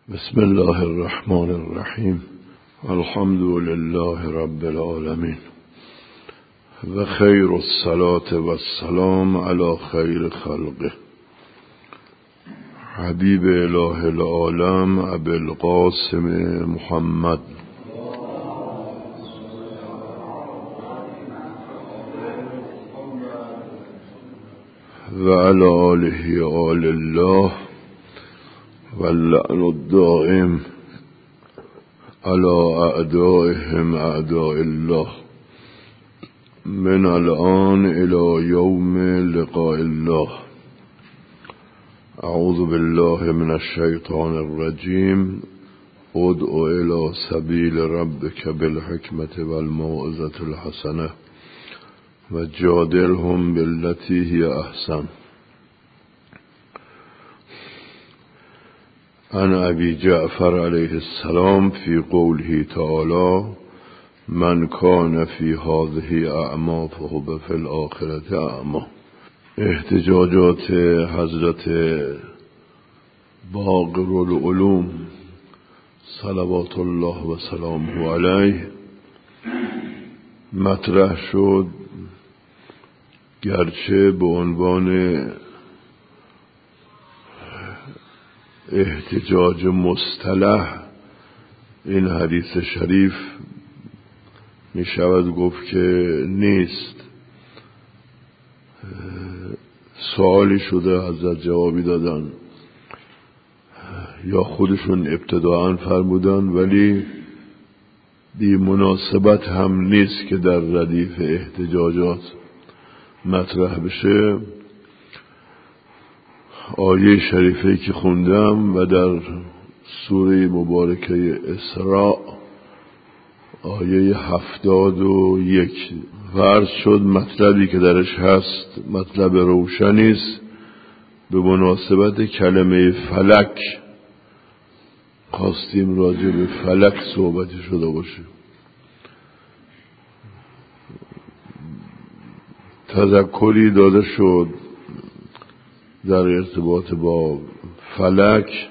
بسم الله الرحمن الرحیم. الحمد لله رب العالمین و خیر الصلاة و السلام علی خیر خلقه حبیب اله العالم ابی القاسم محمد و علی آله آل الله واللعن الدائم على اعدائهم اعداء الله من الآن الى یوم لقاء الله. اعوذ بالله من الشیطان الرجیم. ادع الى سبیل ربک بالحکمة والموعظة الحسنة و جادلهم بالتي هي احسن. عن ابي جعفر علیه السلام فی قوله تعالی من کان فی هذه اعمی فهو فی الآخرة اعمی. احتجاجات حضرت باقر العلوم صلوات الله و سلامه علیه مطرح شد، گرچه به عنوان احتجاج مصطلح این حدیث شریف می شود گفت که نیست. سوالی شده، حضرت جوابی دادن یا خودشون ابتداءً فرمودن، ولی بی مناسبت هم نیست که در ردیف احتجاجات مطرح بشه. آیه شریفه که خوندم و در سوره مبارکه اسراء آیه 71 فرض شد مطلبی که درش هست مطلب روشنی است. به مناسبت کلمه فلک خواستیم راجع به فلک صحبتی شده باشه. تذکری داده شد در ارتباط با فلک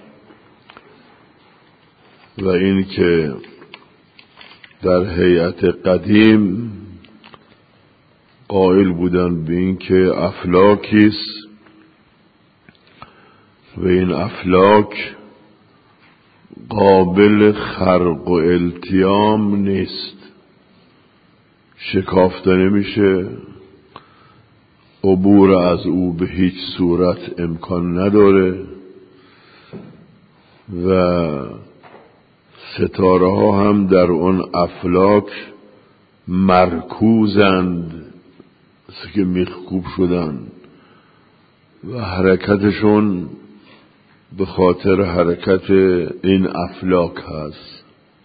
و این که در هیئت قدیم قائل بودن به این که افلاکی است و این افلاک قابل خرق و التیام نیست، شکافته نمیشه، عبور از او به هیچ صورت امکان نداره و ستاره ها هم در اون افلاک مرکوزند، مثل که میخکوب شدن و حرکتشون به خاطر حرکت این افلاک هست.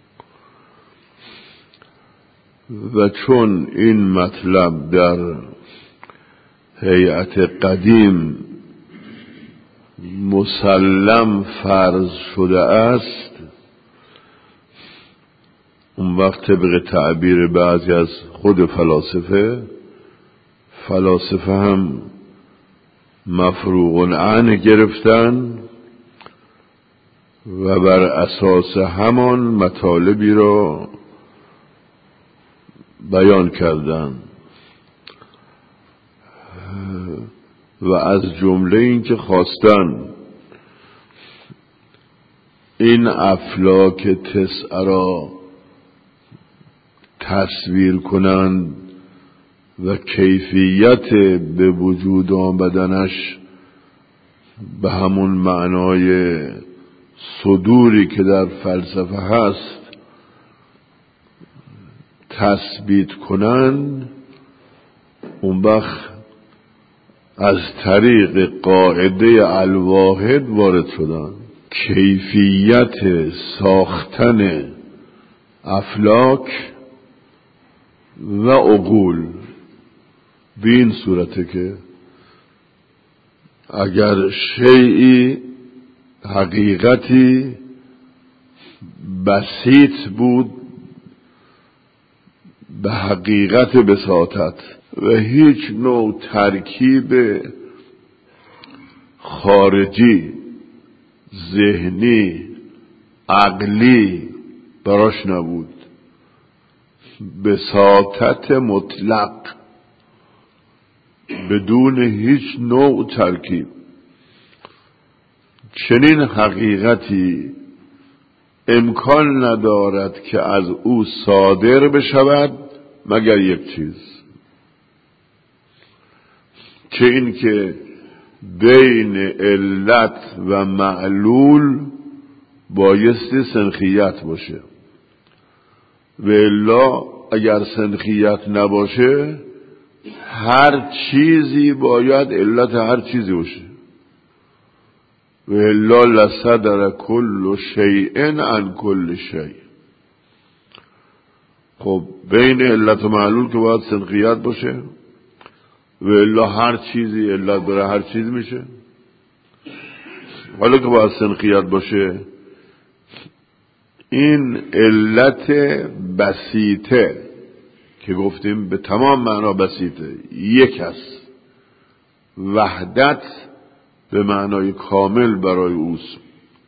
و چون این مطلب در هیئت قدیم مسلم فرض شده است، اون وقت طبق تعبیر بعضی از خود فلاسفه هم مفروغ عنه گرفتن و بر اساس همان مطالبی را بیان کردن و از جمله این که خواستن این افلاک تسعه را تصویر کنند و کیفیت به وجود آمدنش به همون معنای صدوری که در فلسفه هست تثبیت کنند، اون وقت از طریق قاعده الواحد وارد شدن. کیفیت ساختن افلاک و عقول به این صورته که اگر شیئی حقیقتی بسیط بود به حقیقت بساطت و هیچ نوع ترکیب خارجی ذهنی عقلی براش نبود، بساطت مطلق بدون هیچ نوع ترکیب. چنین حقیقتی امکان ندارد که از او صادر بشود مگر یک چیز، که این که بین علت و معلول بایستی سنخیت باشه، و الا اگر سنخیت نباشه هر چیزی باید علت هر چیزی باشه، و الا لصدر کل شیء عن کل شیء. خب بین علت و معلول که باید سنخیت باشه، و الا هر چیزی علت برای هر چیز میشه. حالا که باید سنخیت باشه، این علت بسیطه که گفتیم به تمام معنا بسیطه یک است، وحدت به معنای کامل برای اوست.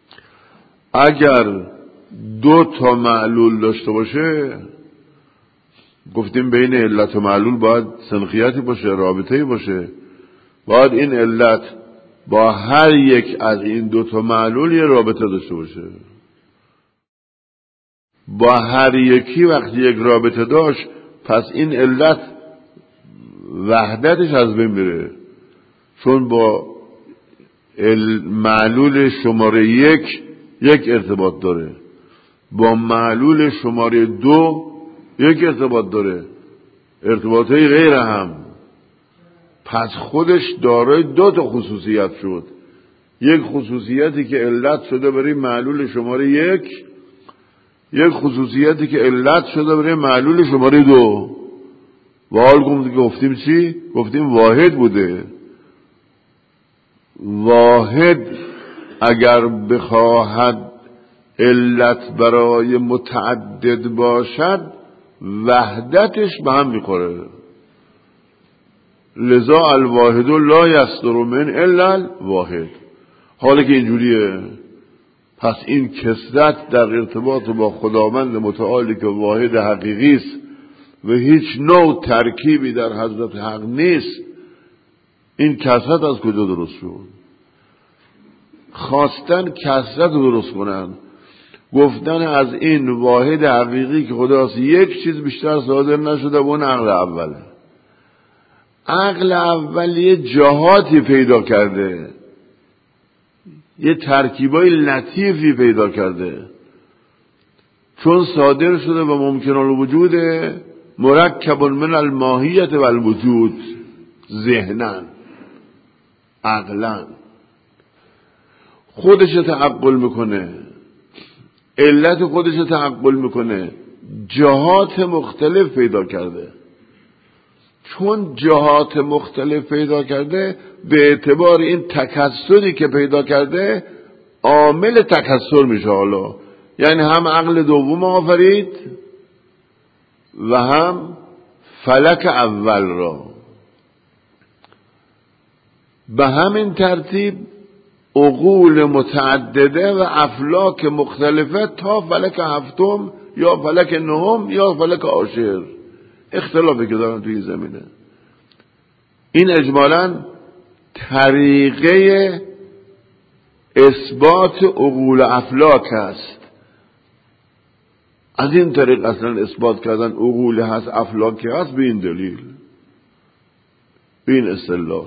اگر دو تا معلول داشته باشه، گفتیم بین علت و معلول باید سنخیتی باشه، رابطه‌ای باشه، باید این علت با هر یک از این دو تا معلول یه رابطه داشته باشه. با هر یکی وقتی یک رابطه داشت، پس این علت وحدتش از بین میره، چون با معلول شماره یک ارتباط داره، با معلول شماره 2 یک ارتباط داره، ارتباطهای غیر هم. پس خودش دارای دو تا خصوصیت شد، یک خصوصیتی که علت شده برای معلول شماره 1، یک خصوصیتی که علت شده برای معلول شماره 2. و حال گفتیم چی؟ گفتیم واحد بوده. واحد اگر بخواهد علت برای متعدد باشد، وحدتش به هم میخوره. لذا الواحد لا یصدر من الا الواحد. حالا که اینجوریه، پس این کثرت در ارتباط با خداوند متعالی که واحد حقیقی است و هیچ نوع ترکیبی در حضرت حق نیست، این کثرت از کجا درست شد؟ خواستن کثرت رو درست کنن، گفتن از این واحد حقیقی که خداست یک چیز بیشتر صادر نشده، و اون عقل اوله. عقل اول یه جهاتی پیدا کرده، یه ترکیبای لطیفی پیدا کرده، چون صادر شده و ممکن الوجود مرکب من الماهیت و الوجود، ذهنن عقلن خودش تعقل میکنه، علت خودش تعقل میکنه، جهات مختلف پیدا کرده. چون جهات مختلف پیدا کرده، به اعتبار این تکثری که پیدا کرده عامل تکثر میشه. حالا یعنی هم عقل دوم آفرید و هم فلک اول را. به همین ترتیب عقول متعدده و افلاک مختلفه تا فلک هفتم یا فلک نهم یا فلک عاشر، اختلافی که دارن توی زمینه. این اجمالاً طریقه اثبات عقول افلاک است. از این طریق اصلا اثبات کردن عقول هست، افلاکی هست، به این دلیل، به این استدلال.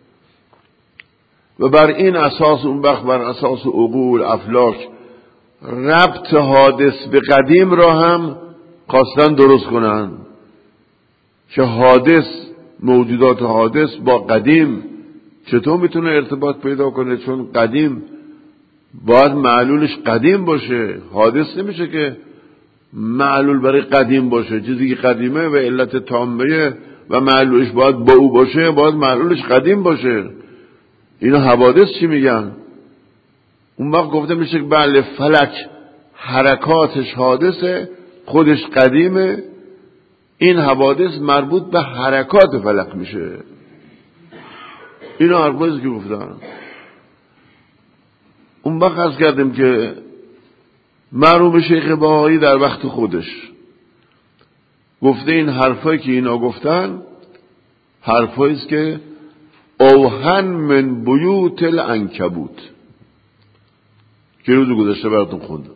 و بر این اساس اون وقت بر اساس عقول افلاک ربط حادث به قدیم را هم خواستن درست کنن، که حادث، موجودات حادث با قدیم چطور میتونه ارتباط پیدا کنه؟ چون قدیم باید معلولش قدیم باشه، حادث نمیشه که معلول برای قدیم باشه. چیزی که قدیمه و علت تامه و معلولش باید با او باشه، باید معلولش قدیم باشه. اینا حوادث چی میگن؟ اون وقت گفته میشه که بله فلک حرکاتش حادثه، خودش قدیمه، این حوادث مربوط به حرکات فلک میشه. اینا حرفایی که گفتن. اون وقت عرض کردیم که مرحوم شیخ بهایی در وقت خودش گفته این حرفایی که اینا گفتن حرفایی است که اوهن من بیوت العنکبوت، که روز گذشته براتون خوندم.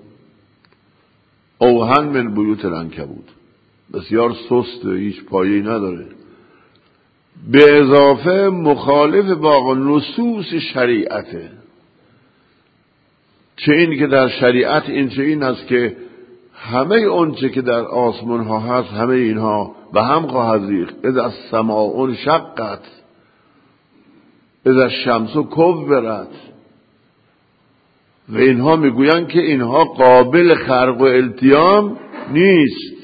اوهن من بیوت العنکبوت بسیار سست، هیچ پایه‌ای نداره، به اضافه مخالف با نصوص شریعته. چه این که در شریعت این چه این است که همه اون چه که در آسمان ها هست همه اینها به هم خواهد ریخت. اذا السماء انشقت اذا الشمس کورت، و اینها میگویند که اینها قابل خرق و التیام نیست،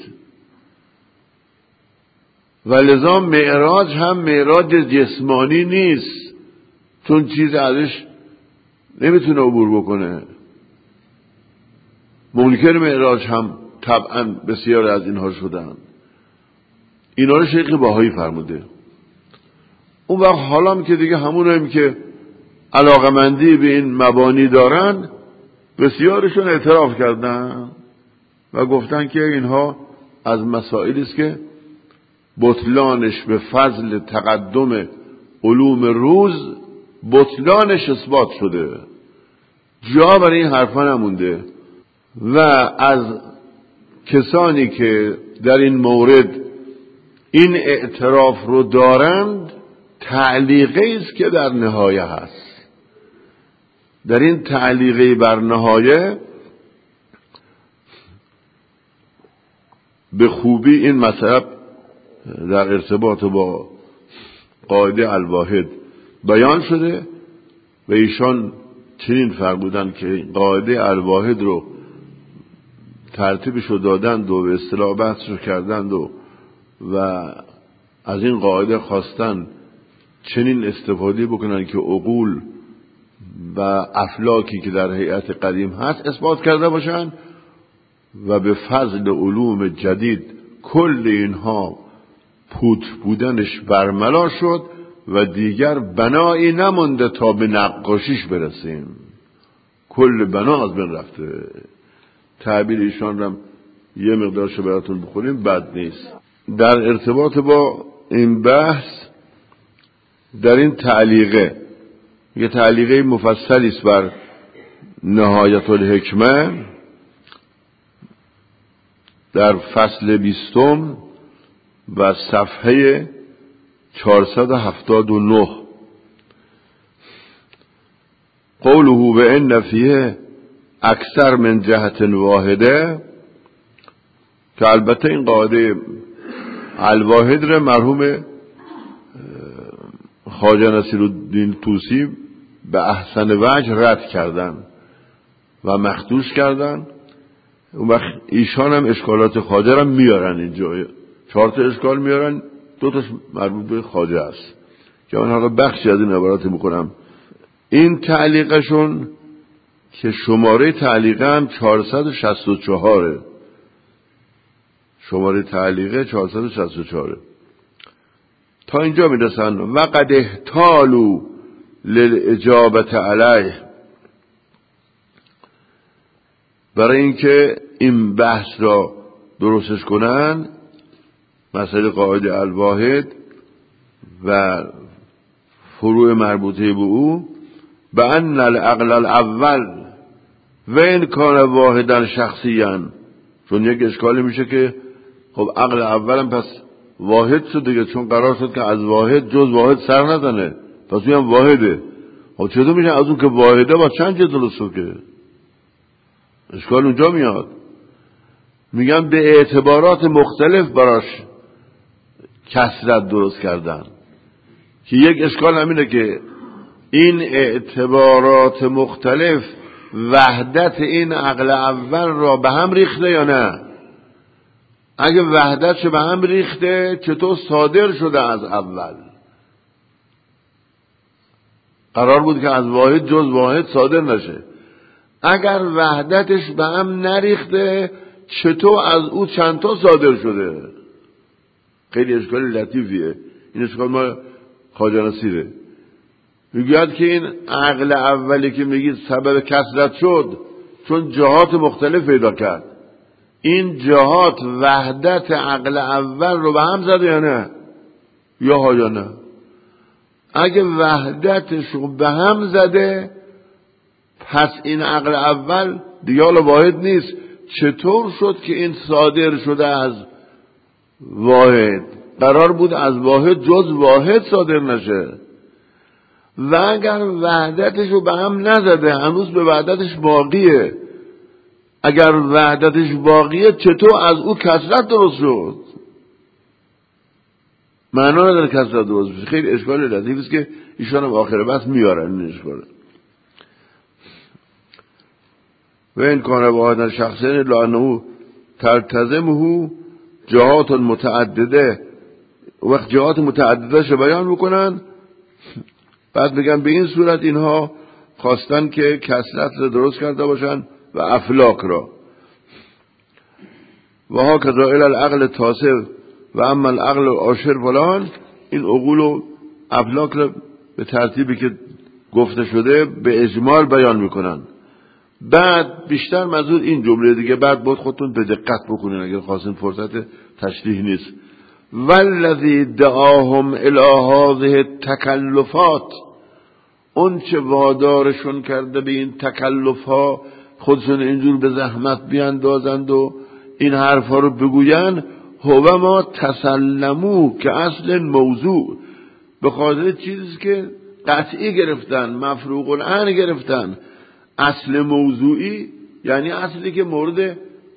و لذا معراج هم معراج جسمانی نیست، چون چیز ازش نمیتونه عبور بکنه. منکر معراج هم طبعا بسیار از اینها شدن. اینا رو شیخ بهایی فرموده. اون وقت حالا که دیگه همونیم که علاقمندی به این مبانی دارن بسیارشون اعتراف کردن و گفتن که اینها از مسائلی است که بطلانش به فضل تقدم علوم روز بطلانش اثبات شده، جا برای این حرفا نمونده. و از کسانی که در این مورد این اعتراف رو دارند تعلیقی است که در نهایه هست. در این تعلیقی بر نهایه به خوبی این مطلب در ارتباط با قاعده الواحد بیان شده و ایشان چنین فرمودند که قاعده الواحد رو ترتیبش رو دادند و به اصطلاح بحث رو کردند و از این قاعده خواستن چنین استفاده بکنن که عقول و افلاکی که در هیئت قدیم هست اثبات کرده باشن و به فضل علوم جدید کل اینها پوت بودنش برملا شد و دیگر بنایی نمونده تا به نقاشیش برسیم. کل بنا از بین رفته. تعبیر ایشان را یه مقدارشو براتون بخونیم بد نیست. در ارتباط با این بحث در این تعلیقه یه تعلیقه مفصلی است بر نهایت الحکمه در فصل 20 و صفحه 479 قوله و ان فیه اکثر من جهت واحده، که البته این قاعده الواحد را مرحوم خواجه نصیرالدین طوسی به احسن وجه رد کردن و مخدوش کردن. اون وقت ایشان هم اشکالات خواجه را میارن اینجا، 4 تا اشکال میارن، 2 تاش مربوط به خواجه است که من حالا بخشی از این عبارات میکنم. این تعلیقشون که شماره تعلیقه هم 464 شماره تعلیقه 464 تا اینجا میرسن. و قد احتالوا للاجابت علیه، برای اینکه این بحث را درستش کنن مسئله قاعده الواحد و فروع مربوطه به او، به ان العقل الاول و این کان واحدا شخصیا، چون یک اشکالی میشه که خب عقل اولم پس واحد شد دیگه، چون قرار شد که از واحد جز واحد سر نزنه، پس میگم واحده. خب چطور میشه از اون که واحده با چند جز درست شد؟ که اشکال اونجا میاد. میگم به اعتبارات مختلف براش کسرت درست کردن، که یک اشکال همینه که این اعتبارات مختلف وحدت این عقل اول را به هم ریخته یا نه. اگه وحدتش به هم ریخته چطور صادر شده از اول؟ قرار بود که از واحد جز واحد صادر نشه. اگر وحدتش به هم نریخته چطور از او چندتا صادر شده؟ خیلی اشکال لطیفیه. این اشکال ما خواجه نصیره میگوید که این عقل اولی که میگید سبب کسرت شد چون جهات مختلف پیدا کرد. این جهات وحدت عقل اول رو به هم زده یا نه؟ یا نه؟ اگه وحدتش رو به هم زده پس این عقل اول دیگه حالا واحد نیست. چطور شد که این صادر شده از واحد؟ قرار بود از واحد جز واحد صادر نشه. و اگر وحدتش رو به هم نزده هنوز به وحدتش باقیه. اگر وحدتش باقیه چطور از او کثرت درست شد؟ معنا نداره کثرت درست بشه. خیلی اشکال لطیفی است که ایشان هم آخر بحث میارن این اشکال. و این کانه واحدا شخصین لانه تلتزمه جهات متعدده. وقت جهات متعدده شو بیان بکنن بعد بگن به این صورت اینها خواستن که کثرت رو درست کرده باشن و افلاک را. و ها کذا الی العقل تاسع و اما العقل عاشر فلان. این عقول و افلاک را به ترتیبی که گفته شده به اجمال بیان میکنن. بعد بیشتر منظور این جمله دیگه بعد باید خودتون به دقت بکنین اگر خواستین، فرصت تشریح نیست. والذی دعاهم الی هذه التکلفات، اون چه وادارشون کرده به این تکلف ها، خودشون اینجور به زحمت بیاندازند و این حرفا رو بگوین، هو ما تسلمو که اصل موضوع، به خاطر چیزی که قطعی گرفتن، مفروغ العین گرفتن. اصل موضوعی یعنی اصلی که مورد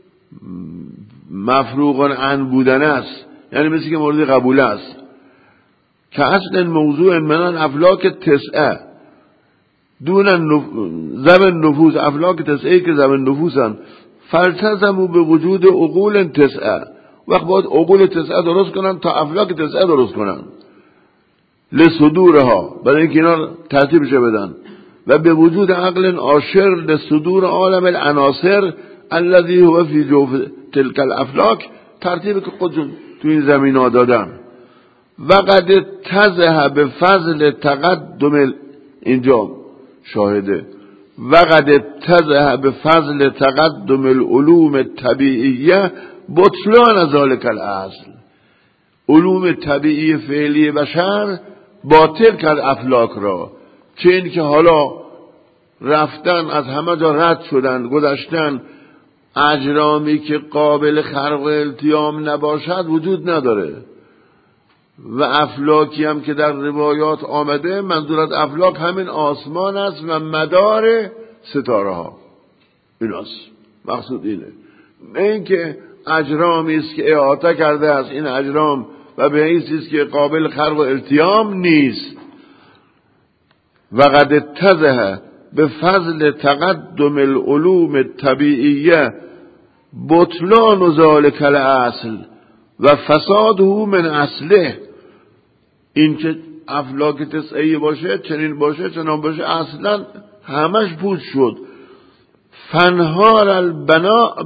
مفروغ العین بودن است، یعنی مثل که مورد قبول است. که اصل موضوع من افلاک تسعه دون زمن نفوس، افلاک تسعه که زمن نفوسن، فالتزموا به وجود عقول تسعه. وقت باید عقول تسعه درست کنن تا افلاک تسعه درست کنن لصدورها، برای اینکه اینا ترتیبش بدن. و به وجود عقل عاشر لصدور عالم العناصر الذي هو فی جوف تلك الافلاک، ترتیبی که خودشون تو این زمین ها دادن. و قد تزه به فضل تقدم، اینجا شاهده، و قد تزه به فضل تقدم العلوم طبیعیه بطلان ذالک الاصل. علوم طبیعی فعلی بشر باطل کرد افلاک را. چه این که حالا رفتن از همه جا رد شدن، گذشتن، اجرامی که قابل خلق و التیام نباشد وجود نداره. و افلاکی هم که در روایات آمده، منظور از افلاک همین آسمان است و مدار ستاره ها. ایناست مقصود اینه، نه اینکه اجرامی است که احاطه کرده است این اجرام و به این چیز که قابل خلق و التیام نیست. و قد اتضح به فضل تقدم العلوم طبیعیه بطلان ذالک الاصل و فساده من اصله. این که افلاک تسعه باشه، چنین باشه، چنان باشه، اصلا همش پوچ شد. فنهار البنا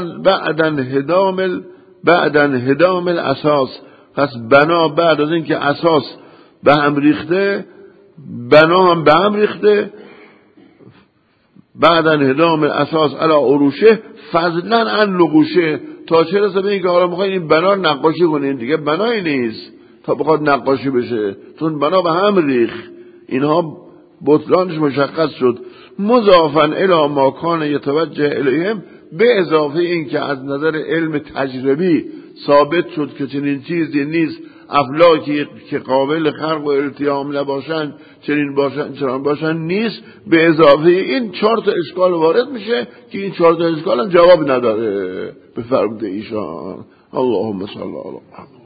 بعدن هدام الاساس. پس بنا بعد از این که اساس به هم ریخته، بنا هم به هم ریخته. بعدن هدام الاساس علی عروشه فضلا عن نقوشه. تا چه رسه به این که حالا میخواین این بنا نقاشی کنین، دیگه بنایی نیست تا بخواد نقاشی بشه، چون بنا به هم ریخت. اینها بطلانش مشخص شد. مضافاً الی ما کان یتوجه الیهم، به اضافه این که از نظر علم تجربی ثابت شد که چنین چیزی نیست، افلاکی که قابل خلق و التیام نباشن، چنین باشن چنان باشن نیست. به اضافه این 4 تا اشکال وارد میشه که این 4 تا اشکال هم جواب نداره به فرموده ایشان. اللهم صل علی محمد.